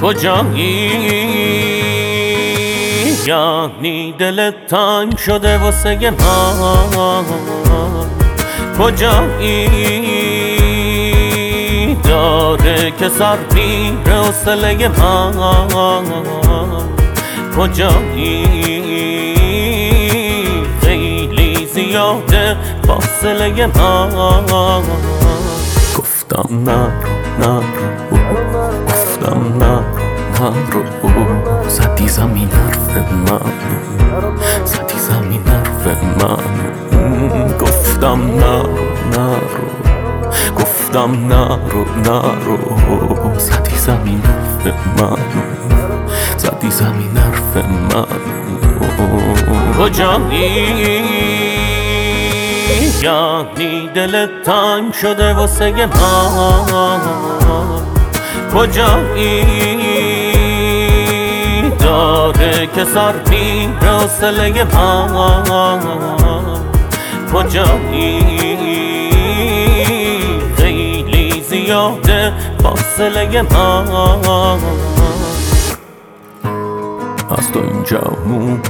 کجایی؟ یعنی دلت تنگ شده واسه من. کجایی؟ داره که سر میره حوصله من. کجایی؟ خیلی زیاده فاصله من. گفتم نرو گفتم نرو زدی زمین حرف من، زدی زمین حرف من. گفتم نرو گفتم نرو زدی زمین حرف من، زدی زمین حرف من. کجایی؟ یعنی دلت تنگ شده واسه من. کجایی؟ داره که سر میره حوصله من. کجایی؟ خیلی زیاده فاصله من. از تو اینجا موند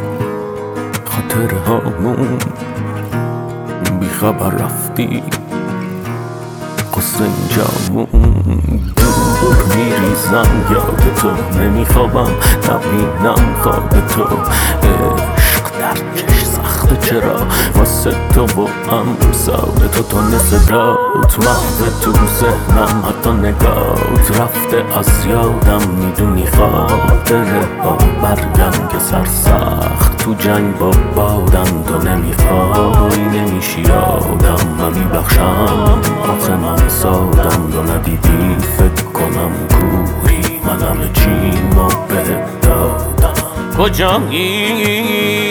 خاطره هامون، بی خبر رفتی قصه اینجا موند. دور میریزم یاد تو، نمیخوابم نبینم خواب تو. عشق در چش سخته چرا واسه تو و هم ساده تو. تو نصدات محوه تو ذهنم، حتی نگات رفته از یادم. میدونی خاطره ها برگم که سرسخت تو جنگ با بادم. تو نمیخوای نمیشی آدم، من میبخشم آخه من سادم. تو ندیدی فکر کنم کوری، من همه چیمو بهت دادم. کجایی؟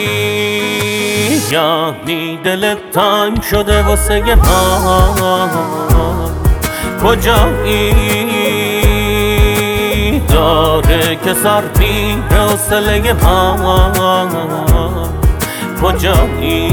یعنی دلت تنگ شده واسه من. کجایی؟ داره که سر میره حوصله من. کجایی؟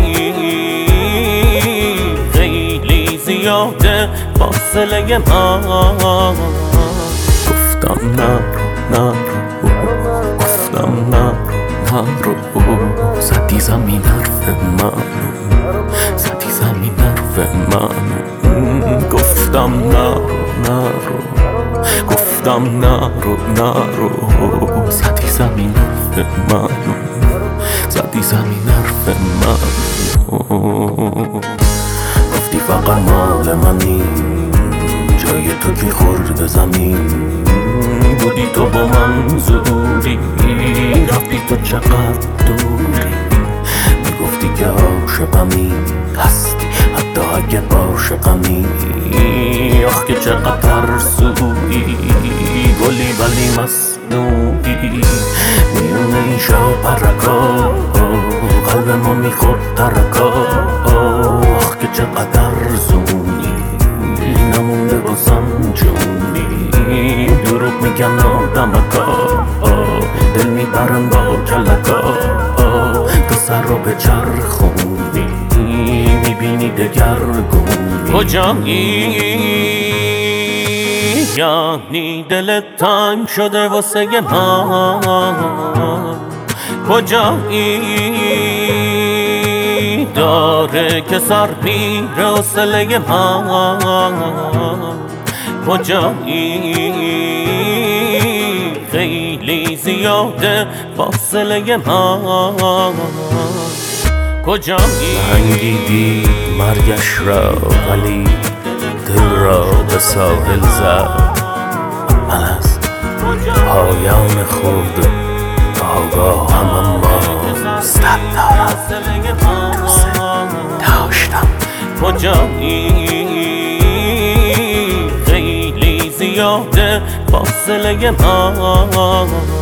خیلی زیاده فاصله من. گفتم نرو گفتم نرو زدی زمین حرف من، زدی زمین حرف من. گفتم نرو گفتم نرو زدی زمین حرف من، زدی زمین حرف من. گفتی فقط مال منی، جای تو که خورد زمین. بودی تو با من زوری، رفتی تو چقدر دوری. میگفتی که عاشقمی هستی حتی اگه عاشقمی. آخ که چقدر ترسویی، گلی ولی مصنوعی. میونه این شاپرکا قلب ما میخورد ترکا. آخ که چقدر ارزونی، نمونده بازم جونی. دروغ میگن آدمکا، دل میبرن با کلکا. تو سر رو به چرخونی، میبینی دگرگونی. کجایی؟ یعنی دلت تنگ شده واسه من. کجایی؟ داره که سر میره حوصله من. کجایی؟ خیلی زیاده فاصله من. کجایی؟ انگیدی مرگش را ولی دل را به ساحل زد. من از پایان خود آگاهم، اما صد دارم دوست داشتم. کجایی؟ خیلی زیاده فاصله من.